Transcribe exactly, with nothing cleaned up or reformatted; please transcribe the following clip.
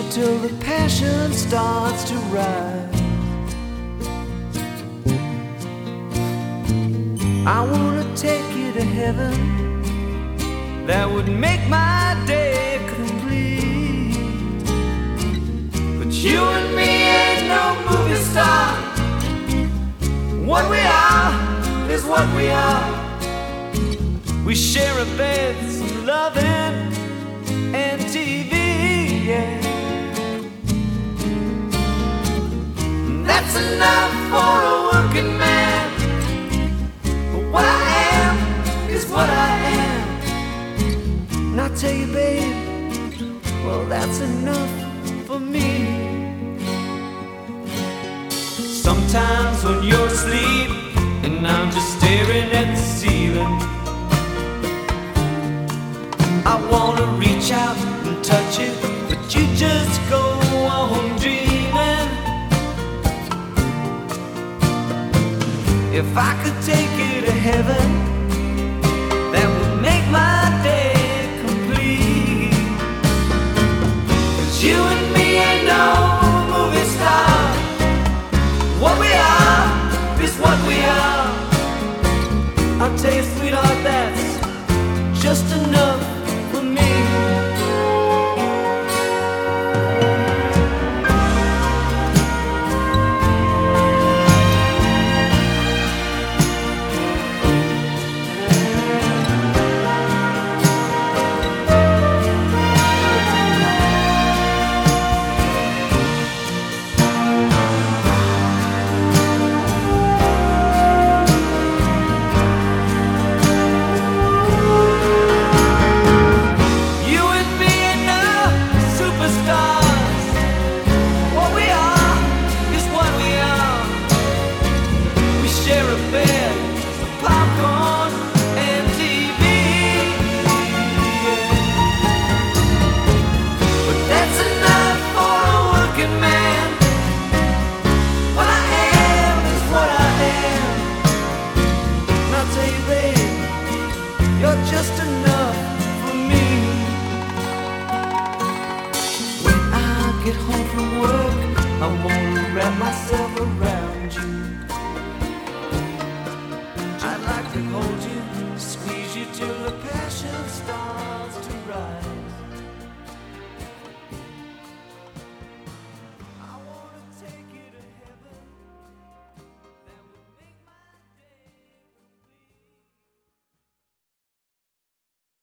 it till the passion starts to rise. I wanna take you to heaven, that would make my day complete. But you and me ain't no movie star. What we are is what we are. We share a bed, some loving, and T V, yeah. That's enough for a working man. But what I am is what I am. And I tell you, babe, well, that's enough for me. Sometimes when you're asleep and I'm just staring at the ceiling, I wanna reach out and touch it, but you just go on dreaming. If I could take you to heaven, that would make my day complete. 'Cause you and me ain't no movie star. What we are is what we are. I'll tell you, sweetheart, that's just enough for me. Just enough for me. When I get home from work, I wanna wrap myself around you.